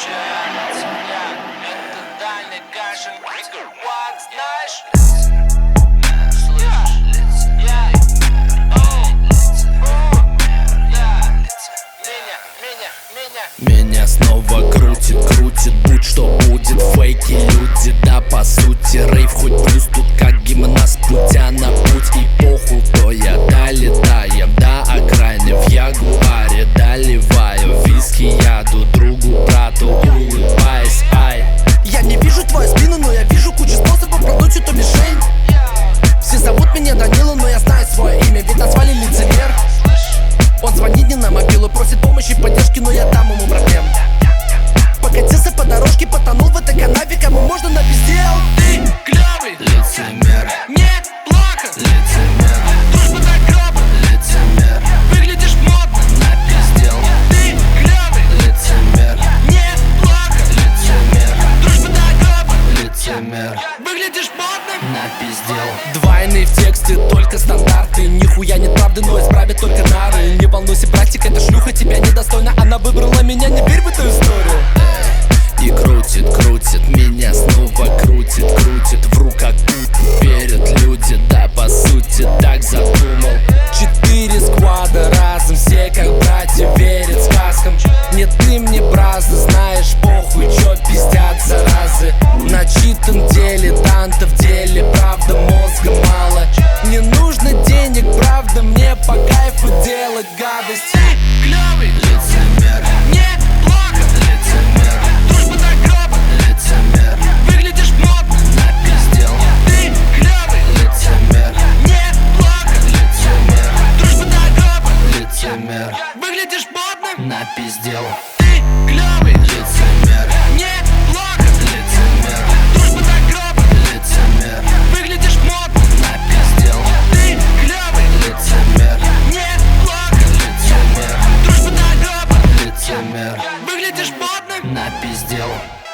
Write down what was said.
Это дальний кашин, вот знаешь. Меня снова крутит, будь что будет. Фейки люди, да по сути. Рейв хоть плюс, тут как гимнаст. Путя на путь и похуй, кто я. Долетаем до окраины в ягуаре. Доливаю виски яду другу, брату, улыбаясь, ай. Я не вижу твою спину, но я вижу кучу способов продуть эту мишень. Все зовут меня Данила, но я знаю свое имя, ведь назвали лицемер. Он звонит не на мобилу, просит помощи и поддержки, но я дам ему проблем. Покатился по дорожке, потонул в этой канаве, кому можно напиздел. Ты клёвый Лицемер, мне плохо, лицемер, дружба до гроба, лицемер, выглядишь модно, напиздел. ты клёвый Лицемер, мне плохо, лицемер, дружба до гроба, лицемер, выглядишь модно, напиздел. Двойные в тексте, только стандарты. Нихуя нет правды, но исправят только нары. Не волнуйся, братик, эта шлюха тебя недостойна. Она выбрала меня, не верь в эту историю. И крутит, меня снова крутит. В руках тут верят люди, да по сути так задумал. 4 сквада разом, все как братья верят сказкам. Нет, ты мне праздно, знаешь, похуй, чё пиздят заразы. Начитан дилетанта в деле, правда мозга мало. Не нужно денег, правда, мне по кайфу делать гадость. ты клёвый Лицемер, мне плохо, лицемер, дружба до гроба, лицемер, выглядишь модно, напиздел. ты клёвый Лицемер, мне плохо, лицемер, дружба до гроба, лицемер, выглядишь модно, напиздел. ты клёвый Лицемер, мне плохо, лицемер, дружба до гроба, лицемер, выглядишь модно, напиздел. ты клёвый Лицемер, мне плохо, лицемер, дружба до гроба, лицемер, выглядишь модно. напиздел.